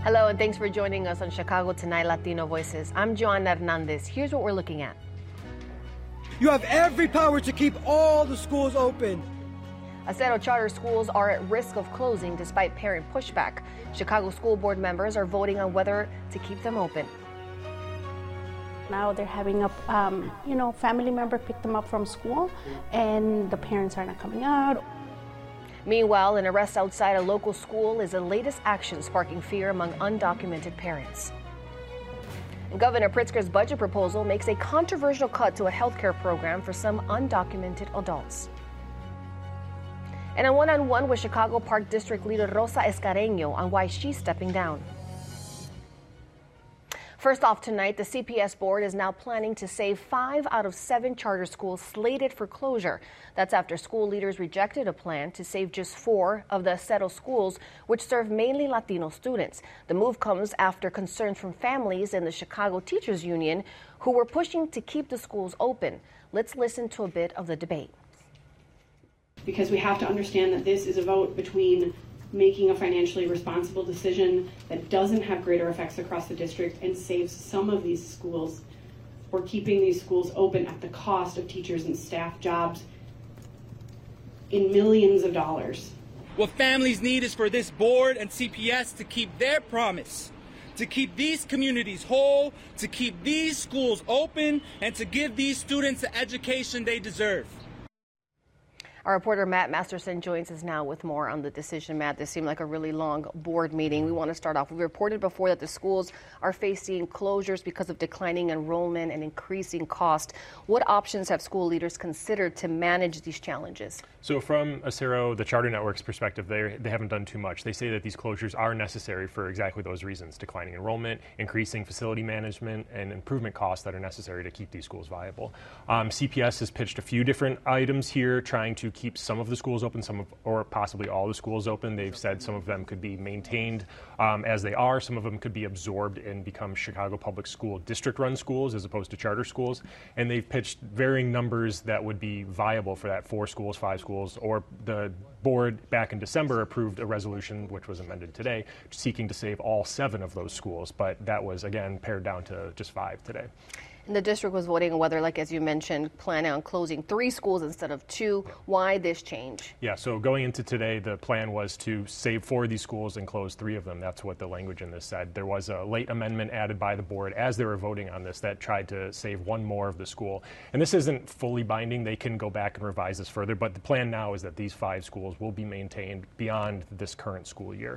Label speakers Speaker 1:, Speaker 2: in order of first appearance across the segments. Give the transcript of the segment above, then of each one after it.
Speaker 1: Hello, and thanks for joining us on Chicago Tonight Latino Voices. I'm Joanna Hernandez. Here's what we're looking at.
Speaker 2: You have every power to keep all the schools open.
Speaker 1: Acero charter schools are at risk of closing despite parent pushback. Chicago school board members are voting on whether to keep them open.
Speaker 3: Now they're having a, family member pick them up from school, and the parents are not coming out.
Speaker 1: Meanwhile, an arrest outside a local school is the latest action sparking fear among undocumented parents. And Governor Pritzker's budget proposal makes a controversial cut to a health care program for some undocumented adults. And a one-on-one with Chicago Park District Leader Rosa Escareño on why she's stepping down. First off tonight, the CPS board is now planning to save 5 out of 7 charter schools slated for closure. That's after school leaders rejected a plan to save just 4 of the Acero schools, which serve mainly Latino students. The move comes after concerns from families in the Chicago Teachers Union who were pushing to keep the schools open. Let's listen to a bit of the debate.
Speaker 4: Because we have to understand that this is a vote between making a financially responsible decision that doesn't have greater effects across the district and saves some of these schools, or keeping these schools open at the cost of teachers and staff jobs in millions of dollars.
Speaker 5: What families need is for this board and CPS to keep their promise, to keep these communities whole, to keep these schools open, and to give these students the education they deserve.
Speaker 1: Our reporter Matt Masterson joins us now with more on the decision. Matt, this seemed like a really long board meeting. We want to start off. We reported before that the schools are facing closures because of declining enrollment and increasing cost. What options have school leaders considered to manage these challenges?
Speaker 6: So from Acero, the charter network's perspective, they haven't done too much. They say that these closures are necessary for exactly those reasons: declining enrollment, increasing facility management, and improvement costs that are necessary to keep these schools viable. CPS has pitched a few different items here, trying to keep some of the schools open, or possibly all the schools open. They've said some of them could be maintained as they are. Some of them could be absorbed and become Chicago Public School district-run schools as opposed to charter schools. And they've pitched varying numbers that would be viable for that: 4 schools, 5 schools, or the board back in December approved a resolution, which was amended today, seeking to save all 7 of those schools. But that was, again, pared down to just 5 today.
Speaker 1: And the district was voting on whether, like as you mentioned, planning on closing 3 schools instead of 2. Why this change?
Speaker 6: Yeah, so going into today, the plan was to save 4 of these schools and close 3 of them. That's what the language in this said. There was a late amendment added by the board as they were voting on this that tried to save 1 more of the school. And this isn't fully binding. They can go back and revise this further, but the plan now is that these 5 schools will be maintained beyond this current school year.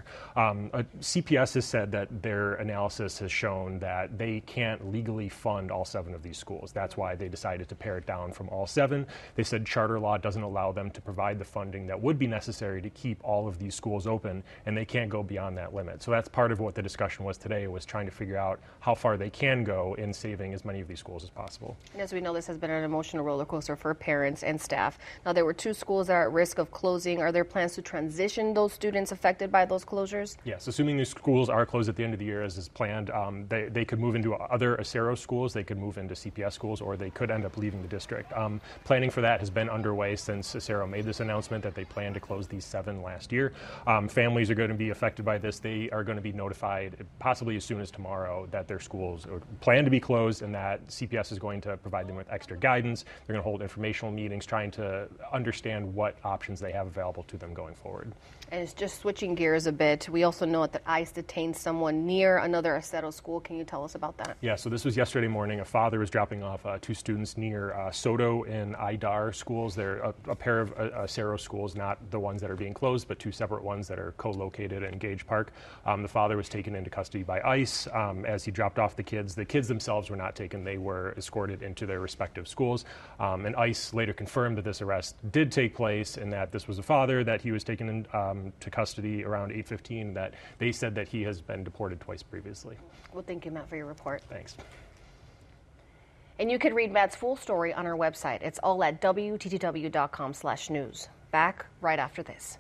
Speaker 6: CPS has said that their analysis has shown that they can't legally fund all 7 of these schools. That's why they decided to pare it down from all 7. They said charter law doesn't allow them to provide the funding that would be necessary to keep all of these schools open, and they can't go beyond that limit. So that's part of what the discussion was today, was trying to figure out how far they can go in saving as many of these schools as possible.
Speaker 1: And as we know, this has been an emotional roller coaster for parents and staff. Now, there were 2 schools that are at risk of closing. Are there plans to transition those students affected by those closures?
Speaker 6: Yes, assuming these schools are closed at the end of the year as is planned, they could move into other Acero schools, they could move into CPS schools, or they could end up leaving the district. Planning for that has been underway since Acero made this announcement that they plan to close these 7 last year. Families are going to be affected by this. They are going to be notified possibly as soon as tomorrow that their schools plan to be closed, and that CPS is going to provide them with extra guidance. They're going to hold informational meetings trying to understand what options they have available to them going forward.
Speaker 1: And it's just switching gears a bit. We also know that ICE detained someone near another Acero school. Can you tell us about that?
Speaker 6: Yeah, so this was yesterday morning. A father was dropping off 2 students near Soto and Idar schools. They're a pair of Acero schools, not the ones that are being closed, but 2 separate ones that are co-located in Gage Park. The father was taken into custody by ICE as he dropped off the kids. The kids themselves were not taken. They were escorted into their respective schools. And ICE later confirmed that this arrest did take place and that this was a father, that he was taken in, to custody around 8:15, that they said that he has been deported twice previously.
Speaker 1: Well, thank you, Matt, for your report.
Speaker 6: Thanks.
Speaker 1: And you can read Matt's full story on our website. It's all at wttw.com/news. Back right after this.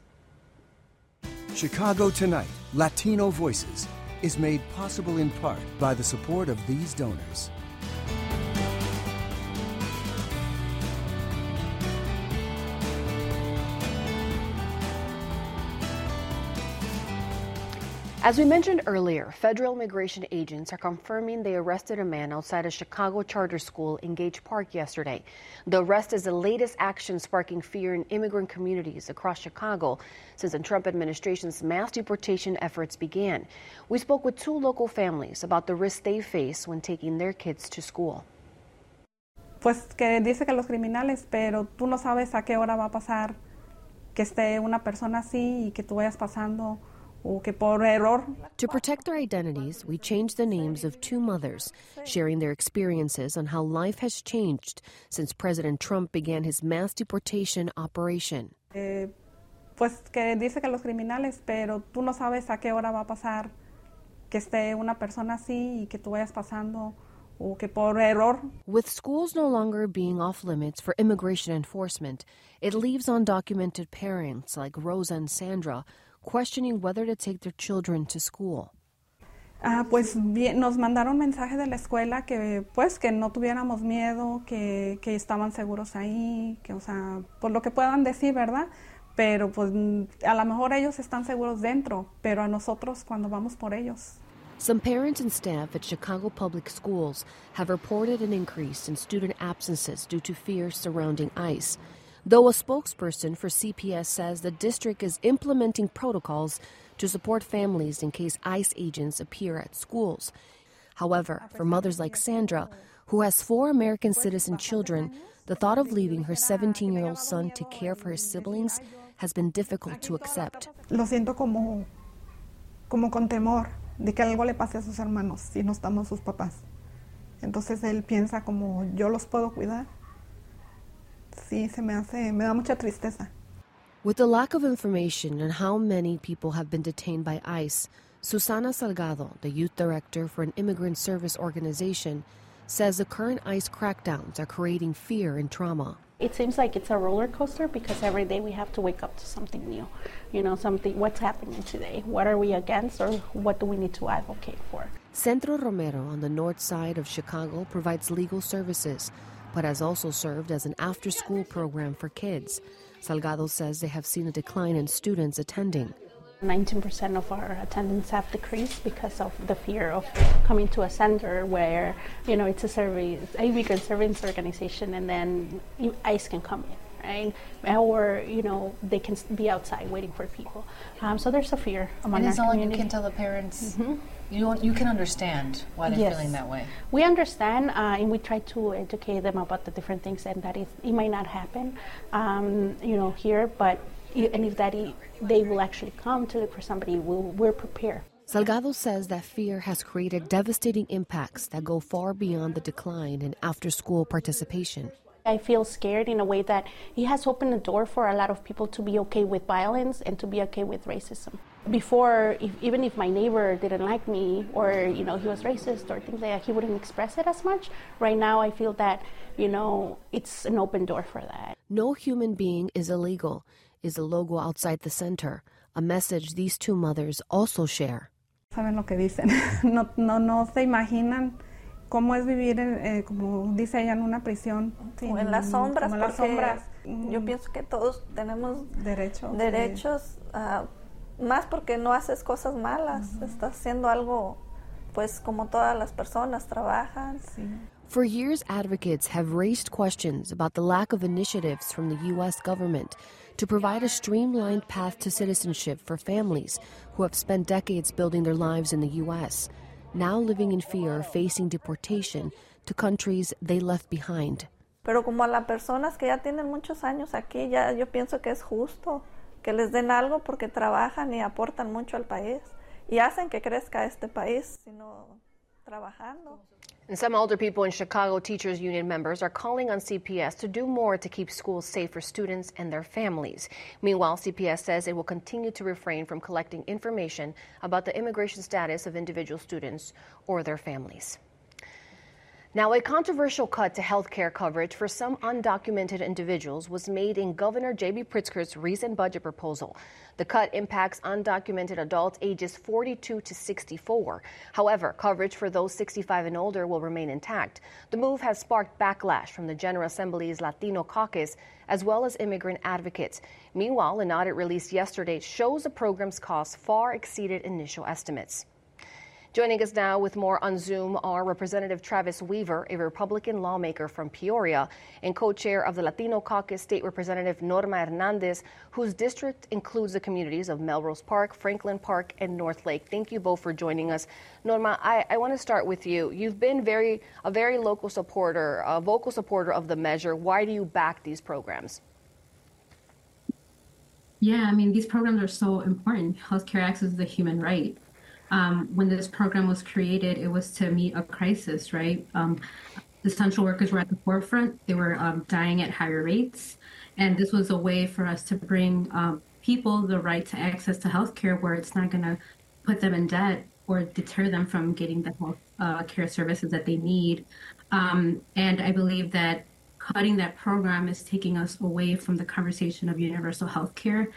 Speaker 7: Chicago Tonight, Latino Voices, is made possible in part by the support of these donors.
Speaker 1: As we mentioned earlier, federal immigration agents are confirming they arrested a man outside a Chicago charter school in Gage Park yesterday. The arrest is the latest action sparking fear in immigrant communities across Chicago since the Trump administration's mass deportation efforts began. We spoke with two local families about the risks they face when taking their kids to school.
Speaker 8: Pues que dice que los criminales, pero tú no sabes a qué hora va a pasar que esté una persona así y que tú vayas pasando.
Speaker 1: To protect their identities, we changed the names of two mothers, sharing their experiences on how life has changed since President Trump began his mass deportation operation.
Speaker 8: Pues que dice que los criminales, pero tú no sabes a qué hora va a pasar que esté una persona así y que tú vayas pasando o que por error.
Speaker 1: With schools no longer being off limits for immigration enforcement, it leaves undocumented parents like Rosa and Sandra questioning whether to take their children to school.
Speaker 8: Pues bien, nos mandaron mensaje de la escuela que pues que no tuviéramos miedo, que estaban seguros ahí, que o sea, por lo que puedan decir, ¿verdad? Pero pues a lo mejor ellos están seguros dentro, pero a nosotros cuando vamos por ellos.
Speaker 1: Some parents and staff at Chicago Public Schools have reported an increase in student absences due to fears surrounding ICE. Though a spokesperson for CPS says the district is implementing protocols to support families in case ICE agents appear at schools. However, for mothers like Sandra, who has 4 American citizen children, the thought of leaving her 17-year-old son to care for his siblings has been difficult to accept.
Speaker 8: Lo siento como con temor de que algo le pase a sus hermanos si no estamos sus papás. Entonces él piensa como yo los puedo cuidar. Sí, me da mucha tristeza.
Speaker 1: With the lack of information on how many people have been detained by ICE, Susana Salgado, the youth director for an immigrant service organization, says the current ICE crackdowns are creating fear and trauma.
Speaker 3: It seems like it's a roller coaster because every day we have to wake up to something new. You know, what's happening today? What are we against or what do we need to advocate for?
Speaker 1: Centro Romero on the north side of Chicago provides legal services, but has also served as an after-school program for kids. Salgado says they have seen a decline in students attending.
Speaker 3: 19% of our attendance have decreased because of the fear of coming to a center where, you know, it's a immigrant service organization and then ICE can come in, right? Or, you know, they can be outside waiting for people. So there's a fear among our community.
Speaker 9: And it's not like you can tell the parents, you can understand why they're feeling that way.
Speaker 3: We understand and we try to educate them about the different things and that it might not happen, you know, here, but and if they will actually come to look for somebody, we're prepared.
Speaker 1: Salgado says that fear has created devastating impacts that go far beyond the decline in after-school participation.
Speaker 3: I feel scared in a way that he has opened the door for a lot of people to be okay with violence and to be okay with racism. Before, even if my neighbor didn't like me or, you know, he was racist or things like that, he wouldn't express it as much. Right now, I feel that, you know, it's an open door for that.
Speaker 1: No human being is illegal is the logo outside the center, a message these two mothers also share.
Speaker 8: Saben lo que dicen. No se imaginan cómo es vivir, como dice ella, en una prisión.
Speaker 10: Como en las sombras.
Speaker 8: Como en las sombras.
Speaker 10: Yo pienso que todos tenemos
Speaker 8: derechos,
Speaker 10: más porque no haces cosas malas. Estás haciendo algo, pues, como todas las personas trabajan.
Speaker 8: Sí.
Speaker 1: For years, advocates have raised questions about the lack of initiatives from the U.S. government to provide a streamlined path to citizenship for families who have spent decades building their lives in the U.S., now living in fear of facing deportation to countries they left behind.
Speaker 10: Pero como a las personas que ya tienen muchos años aquí, ya yo pienso que es justo que les den algo porque trabajan y aportan mucho al país y hacen que crezca este país, sino trabajando.
Speaker 1: And some older people in Chicago Teachers Union members are calling on CPS to do more to keep schools safe for students and their families. Meanwhile, CPS says it will continue to refrain from collecting information about the immigration status of individual students or their families. Now, a controversial cut to health care coverage for some undocumented individuals was made in Governor J.B. Pritzker's recent budget proposal. The cut impacts undocumented adults ages 42 to 64. However, coverage for those 65 and older will remain intact. The move has sparked backlash from the General Assembly's Latino caucus, as well as immigrant advocates. Meanwhile, an audit released yesterday shows the program's costs far exceeded initial estimates. Joining us now with more on Zoom are Representative Travis Weaver, a Republican lawmaker from Peoria, and co-chair of the Latino Caucus, State Representative Norma Hernandez, whose district includes the communities of Melrose Park, Franklin Park, and North Lake. Thank you both for joining us. Norma, I want to start with you. You've been a very local supporter, a vocal supporter of the measure. Why do you back these programs?
Speaker 11: Yeah, I mean, these programs are so important. Healthcare access is a human right. When this program was created, it was to meet a crisis, right? Essential workers were at the forefront. They were dying at higher rates. And this was a way for us to bring people the right to access to healthcare where it's not going to put them in debt or deter them from getting the health care services that they need. And I believe that cutting that program is taking us away from the conversation of universal healthcare.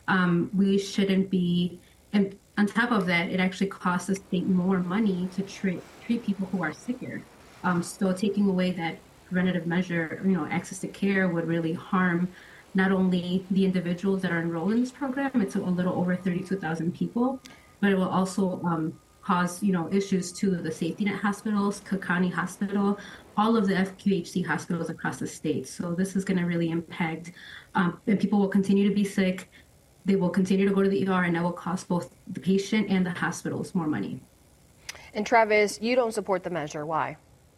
Speaker 11: We shouldn't be... And on top of that, it actually costs the state more money to treat people who are sicker. So taking away that preventative measure, access to care would really harm not only the individuals that are enrolled in this program, it's a little over 32,000 people, but it will also cause, issues to the safety net hospitals, Cook County Hospital, all of the FQHC hospitals across the state. So this is going to really impact, and people will continue to be sick. They will continue to go to the ER, and that will cost both the patient and the hospitals more money.
Speaker 1: And Travis, you don't support the measure. Why?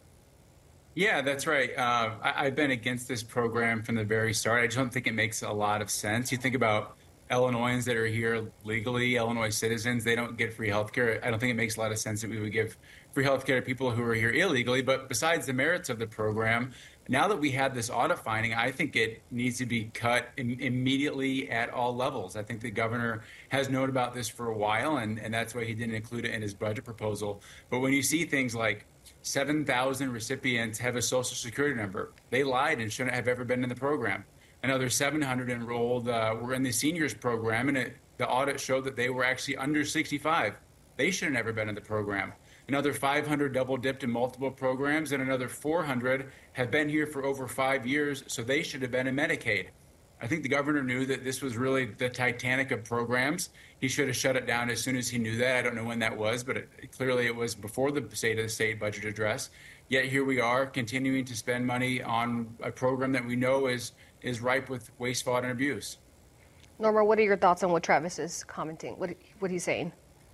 Speaker 12: Yeah, that's right. I've been against this program from the very start. I just don't think it makes a lot of sense. You think about Illinoisans that are here legally, Illinois citizens, they don't get free health care. I don't think it makes a lot of sense that we would give free health care to people who are here illegally. But besides the merits of the program, now that we have this audit finding, I think it needs to be cut immediately at all levels. I think the governor has known about this for a while, and that's why he didn't include it in his budget proposal. But when you see things like 7,000 recipients have a Social Security number, they lied and shouldn't have ever been in the program. Another 700 enrolled were in the seniors program, and the audit showed that they were actually under 65. They should have never been in the program. Another 500 double-dipped in multiple programs, and another 400 have been here for over 5 years, so they should have been in Medicaid. I think the governor knew that this was really the Titanic of programs. He should have shut it down as soon as he knew that. I don't know when that was, but clearly it was before the State of the State budget address. Yet here we are continuing to spend money on a program that we know is ripe with waste, fraud, and abuse.
Speaker 1: Norma, what are your thoughts on what Travis is commenting? What he's saying?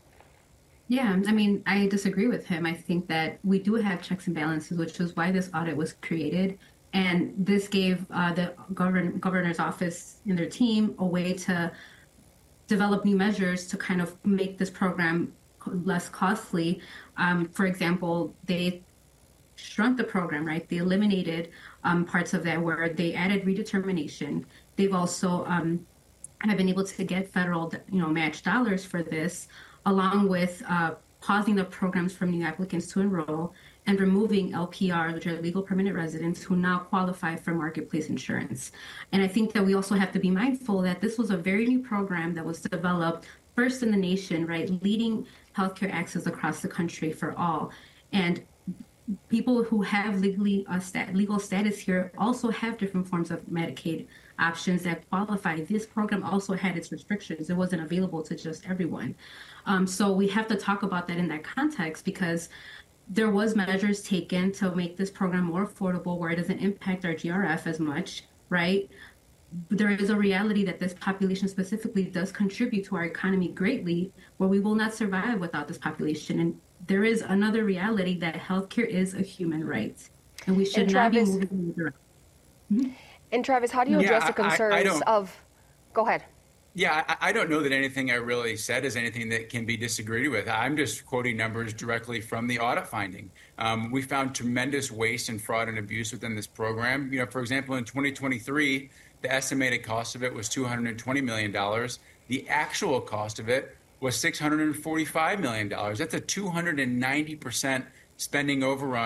Speaker 11: Yeah, I mean, I disagree with him. I think that we do have checks and balances, which is why this audit was created. And this gave the governor's office and their team a way to develop new measures to kind of make this program less costly. For example, they shrunk the program, right? They eliminated parts of that where they added redetermination. They've also have been able to get federal, match dollars for this, along with pausing the programs for new applicants to enroll and removing LPR, which are legal permanent residents who now qualify for marketplace insurance. And I think that we also have to be mindful that this was a very new program that was developed first in the nation, right? Leading healthcare access across the country for all. And people who have legal status here also have different forms of Medicaid options that qualify. This program also had its restrictions. It wasn't available to just everyone. So we have to talk about that in that context, because there was measures taken to make this program more affordable where it doesn't impact our GRF as much, right? There is a reality that this population specifically does contribute to our economy greatly, where we will not survive without this population. And there is another reality that healthcare is a human right, and we should not be moving in the direction. Mm-hmm.
Speaker 1: And Travis, how do you address the concerns of? Go ahead.
Speaker 12: Yeah, I don't know that anything I really said is anything that can be disagreed with. I'm just quoting numbers directly from the audit finding. We found tremendous waste and fraud and abuse within this program. For example, in 2023, the estimated cost of it was $220 million. The actual cost of it was $645 million. That's a 290% spending overrun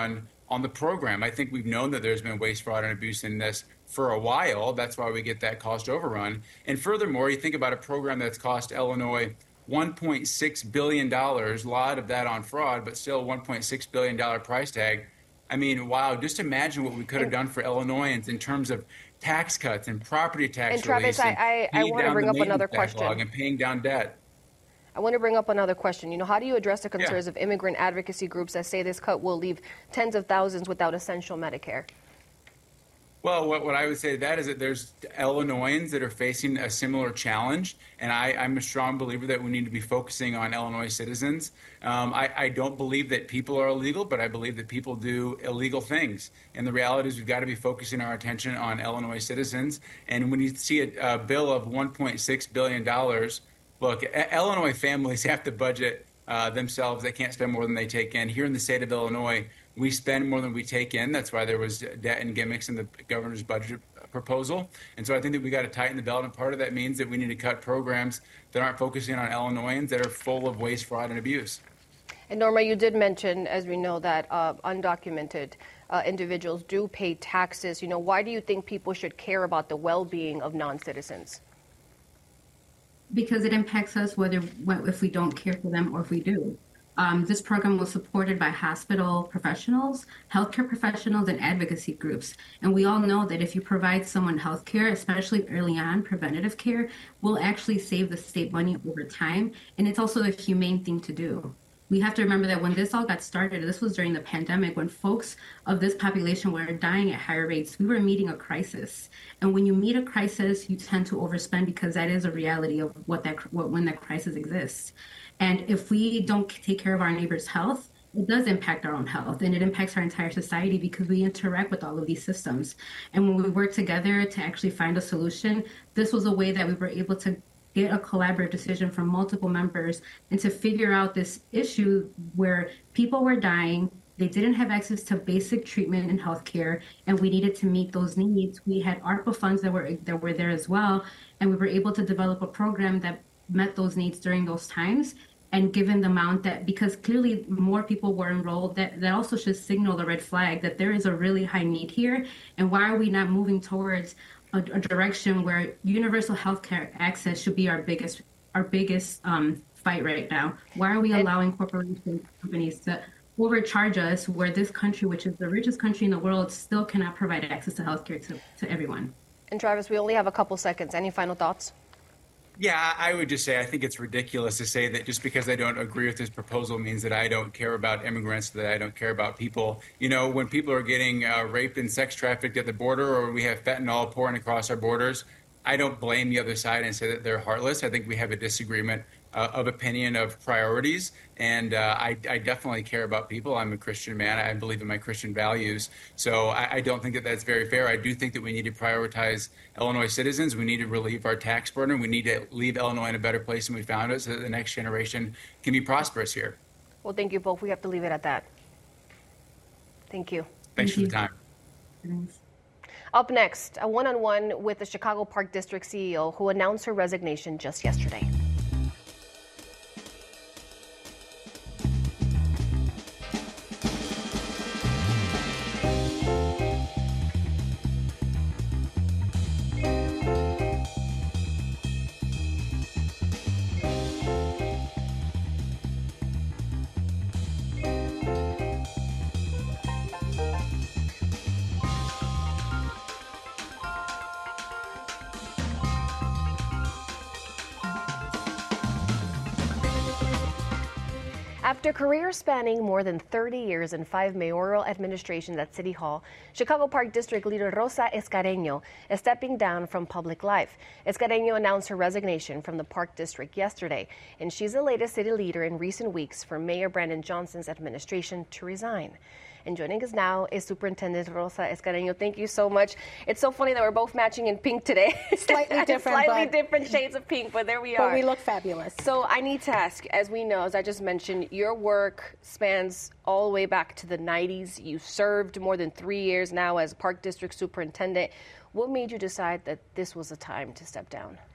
Speaker 12: on the program. I think we've known that there's been waste, fraud, and abuse in this for a while. That's why we get that cost overrun. And furthermore, you think about a program that's cost Illinois $1.6 billion, a lot of that on fraud, but still $1.6 billion price tag. I mean, wow, just imagine what we could have done for Illinoisans in terms of tax cuts and property tax
Speaker 1: and Travis, I want to bring up another question.
Speaker 12: And paying down debt.
Speaker 1: I want to bring up another question. You know, how do you address the concerns of immigrant advocacy groups that say this cut will leave tens of thousands without essential Medicare?
Speaker 12: Well, what I would say to that is that there's Illinoisans that are facing a similar challenge, and I'm a strong believer that we need to be focusing on Illinois citizens. I don't believe that people are illegal, but I believe that people do illegal things. And the reality is we've got to be focusing our attention on Illinois citizens. And when you see a bill of $1.6 billion, look, Illinois families have to budget themselves. They can't spend more than they take in. Here in the state of Illinois, we spend more than we take in. That's why there was debt and gimmicks in the governor's budget proposal. And so I think that we got to tighten the belt, and part of that means that we need to cut programs that aren't focusing on Illinoisans that are full of waste, fraud, and abuse.
Speaker 1: And Norma, you did mention, as we know, that undocumented individuals do pay taxes. You know, why do you think people should care about the well-being of non-citizens?
Speaker 11: Because it impacts us if we don't care for them or if we do. This program was supported by hospital professionals, healthcare professionals, and advocacy groups. And we all know that if you provide someone healthcare, especially early on, preventative care, will actually save the state money over time. And it's also a humane thing to do. We have to remember that when this all got started, this was during the pandemic, when folks of this population were dying at higher rates, we were meeting a crisis. And when you meet a crisis, you tend to overspend because that is a reality of when that crisis exists. And if we don't take care of our neighbors' health, it does impact our own health, and it impacts our entire society because we interact with all of these systems. And when we work together to actually find a solution, this was a way that we were able to get a collaborative decision from multiple members and to figure out this issue where people were dying, they didn't have access to basic treatment and healthcare, and we needed to meet those needs. We had ARPA funds that were there as well, and we were able to develop a program that met those needs during those times. And given the amount that, because clearly more people were enrolled, that also should signal the red flag that there is a really high need here. And why are we not moving towards a direction where universal healthcare access should be our biggest fight right now? Why are we allowing corporations and companies to overcharge us where this country, which is the richest country in the world, still cannot provide access to healthcare to everyone?
Speaker 1: And Travis, we only have a couple seconds. Any final thoughts?
Speaker 12: Yeah, I would just say I think it's ridiculous to say that just because I don't agree with this proposal means that I don't care about immigrants, that I don't care about people. You know, when people are getting raped and sex trafficked at the border, or we have fentanyl pouring across our borders, I don't blame the other side and say that they're heartless. I think we have a disagreement of opinion, of priorities, and I definitely care about people. I'm a Christian man. I believe in my Christian values, so I don't think that that's very fair. I do think that we need to prioritize Illinois citizens. We need to relieve our tax burden. We need to leave Illinois in a better place than we found it so that the next generation can be prosperous here.
Speaker 1: Well, thank you both. We have to leave it at that. Thank you.
Speaker 12: Thanks for the time.
Speaker 11: Thanks.
Speaker 1: Up next, a one-on-one with the Chicago Park District CEO who announced her resignation just yesterday. After career spanning more than 30 years in 5 mayoral administrations at City Hall, Chicago Park District leader Rosa Escareño is stepping down from public life. Escareño announced her resignation from the Park District yesterday, and she's the latest city leader in recent weeks for Mayor Brandon Johnson's administration to resign. And joining us now is Superintendent Rosa Escareño. Thank you so much. It's so funny that we're both matching in pink today.
Speaker 3: Slightly different.
Speaker 1: Different shades of pink, but there we are.
Speaker 3: But we look fabulous.
Speaker 1: So I need to ask, as we know, as I just mentioned, your work spans all the way back to the 90s. You served more than 3 years now as Park District Superintendent. What made you decide that this was a time to step down?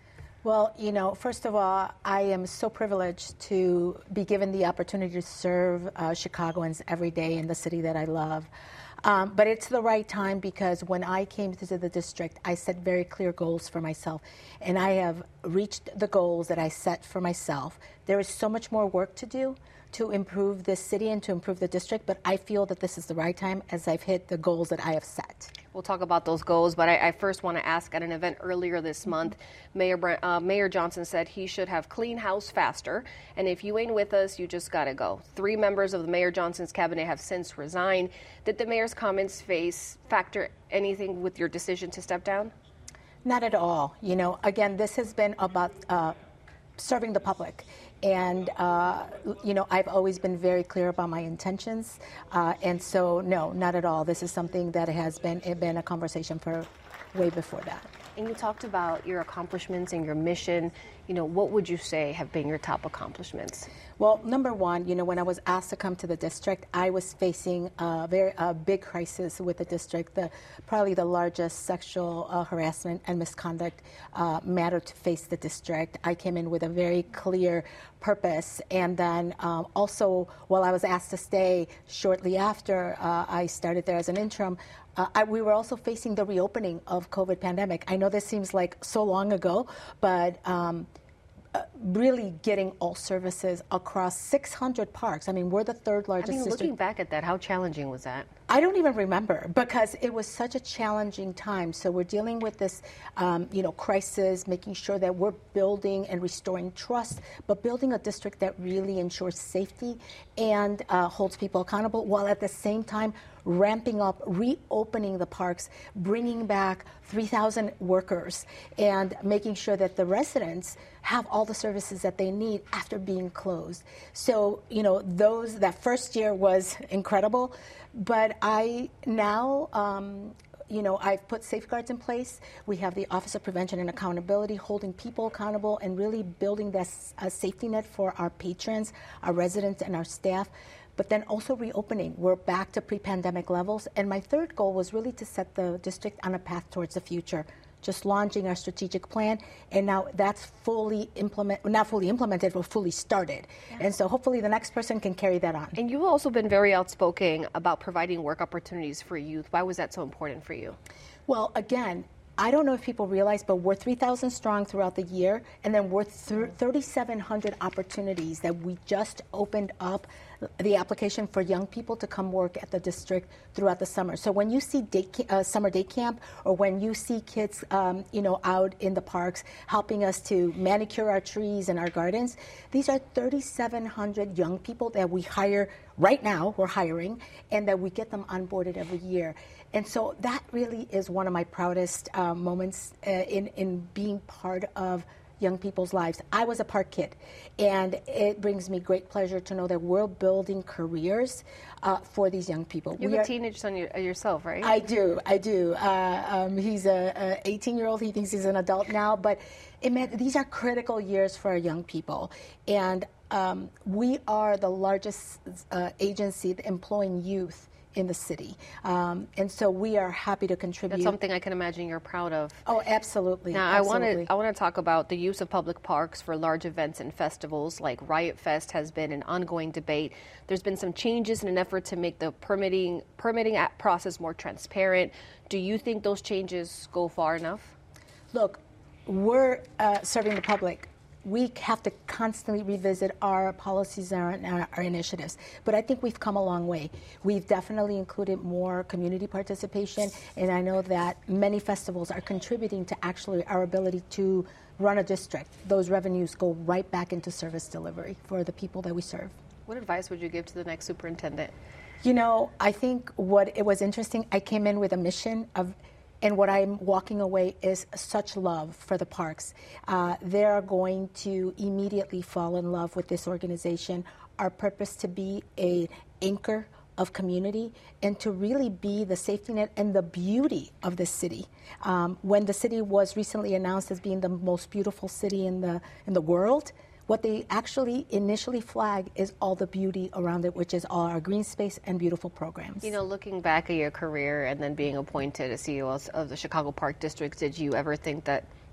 Speaker 13: Well, you know, first of all, I am so privileged to be given the opportunity to serve Chicagoans every day in the city that I love. But it's the right time because when I came to the district, I set very clear goals for myself. And I have reached the goals that I set for myself. There is so much more work to do to improve this city and to improve the district, but I feel that this is the right time as I've hit the goals that I have set.
Speaker 1: We'll talk about those goals, but I first want to ask, at an event earlier this month, Mayor Johnson said he should have clean house faster, and if you ain't with us, you just got to go. 3 members of the Mayor Johnson's cabinet have since resigned. Did the mayor's comments factor anything with your decision to step down?
Speaker 13: Not at all. You know, again, this has been about serving the public. And, you know, I've always been very clear about my intentions. And so, no, not at all. This is something that has been a conversation for way before that.
Speaker 1: And you talked about your accomplishments and your mission. You know, what would you say have been your top accomplishments?
Speaker 13: Well, number one, you know, when I was asked to come to the district, I was facing a big crisis with the district, probably the largest sexual harassment and misconduct matter to face the district. I came in with a very clear purpose. And then also, while I was asked to stay shortly after I started there as an interim, we were also facing the reopening of COVID pandemic. I know this seems like so long ago, but really getting all services across 600 parks. I mean, we're the 3rd largest district.
Speaker 1: Looking back at that, how challenging was that?
Speaker 13: I don't even remember because it was such a challenging time. So we're dealing with this, you know, crisis, making sure that we're building and restoring trust, but building a district that really ensures safety and holds people accountable, while at the same time ramping up, reopening the parks, bringing back 3,000 workers, and making sure that the residents have all the services that they need after being closed. So, you know, that first year was incredible, but I now, you know, I've put safeguards in place. We have the Office of Prevention and Accountability holding people accountable and really building this safety net for our patrons, our residents, and our staff. But then also reopening. We're back to pre-pandemic levels. And my 3rd goal was really to set the district on a path towards the future. Just launching our strategic plan, and now that's not fully implemented, but fully started. Yeah. And so hopefully the next person can carry that on.
Speaker 1: And you've also been very outspoken about providing work opportunities for youth. Why was that so important for you?
Speaker 13: Well, again, I don't know if people realize, but we're 3,000 strong throughout the year, and then we're 3,700 opportunities that we just opened up the application for young people to come work at the district throughout the summer. So when you see summer day camp, or when you see kids, you know, out in the parks helping us to manicure our trees and our gardens, these are 3,700 young people that we hire right now. We're hiring, and that we get them onboarded every year. And so that really is one of my proudest moments in being part of young people's lives. I was a park kid, and it brings me great pleasure to know that we're building careers for these young people.
Speaker 1: You have a teenage son yourself, right?
Speaker 13: I do. He's a 18-year-old. He thinks he's an adult now, but these are critical years for our young people. And we are the largest agency employing youth in the city. And so we are happy to contribute.
Speaker 1: That's something I can imagine you're proud of.
Speaker 13: Oh, absolutely.
Speaker 1: Now,
Speaker 13: absolutely.
Speaker 1: I want to talk about the use of public parks for large events and festivals, like Riot Fest has been an ongoing debate. There's been some changes in an effort to make the permitting process more transparent. Do you think those changes go far enough?
Speaker 13: Look, we're serving the public. We have to constantly revisit our policies and our initiatives. But I think we've come a long way. We've definitely included more community participation, and I know that many festivals are contributing to actually our ability to run a district. Those revenues go right back into service delivery for the people that we serve.
Speaker 1: What advice would you give to the next superintendent?
Speaker 13: You know, I think it was interesting, I came in with a mission of, and what I'm walking away is such love for the parks. They are going to immediately fall in love with this organization. Our purpose to be an anchor of community and to really be the safety net and the beauty of the city. When the city was recently announced as being the most beautiful city in the world, what they actually initially flagged is all the beauty around it, which is all our green space and beautiful programs.
Speaker 1: You know, looking back at your career and then being appointed as CEO of the Chicago Park District, did you ever think that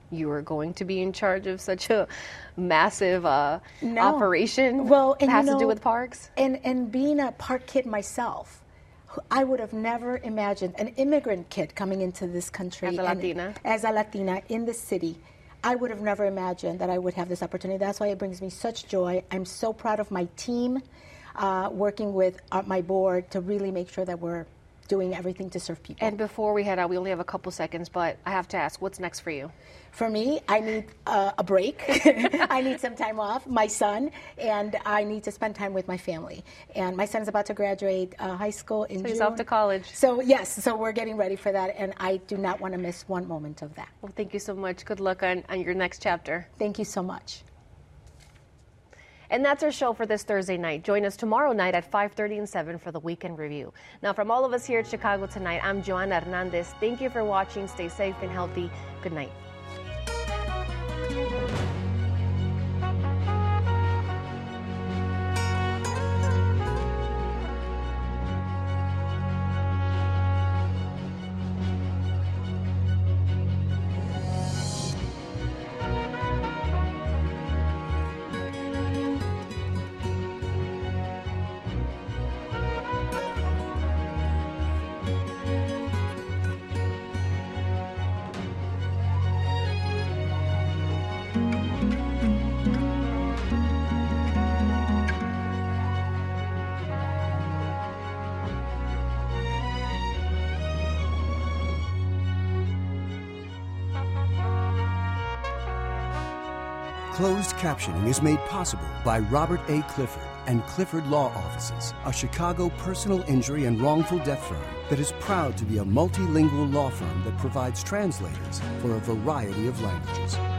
Speaker 1: you were going to be in charge of such a massive operation that has to do with parks?
Speaker 13: And being a park kid myself, I would have never imagined an immigrant kid coming into this country. As a Latina in this city. I would have never imagined that I would have this opportunity. That's why it brings me such joy. I'm so proud of my team, working with my board to really make sure that we're doing everything to serve people.
Speaker 1: And before we head out, we only have a couple seconds, but I have to ask, what's next for you?
Speaker 13: For me, I need a break. I need some time off, my son, and I need to spend time with my family. And my son's about to graduate high school in June.
Speaker 1: He's off to college.
Speaker 13: So yes, so we're getting ready for that, and I do not want to miss one moment of that.
Speaker 1: Well, thank you so much. Good luck on your next chapter.
Speaker 13: Thank you so much.
Speaker 1: And that's our show for this Thursday night. Join us tomorrow night at 5:30 and 7 for the Weekend Review. Now, from all of us here at Chicago Tonight, I'm Joanna Hernandez. Thank you for watching. Stay safe and healthy. Good night.
Speaker 7: Closed captioning is made possible by Robert A. Clifford and Clifford Law Offices, a Chicago personal injury and wrongful death firm that is proud to be a multilingual law firm that provides translators for a variety of languages.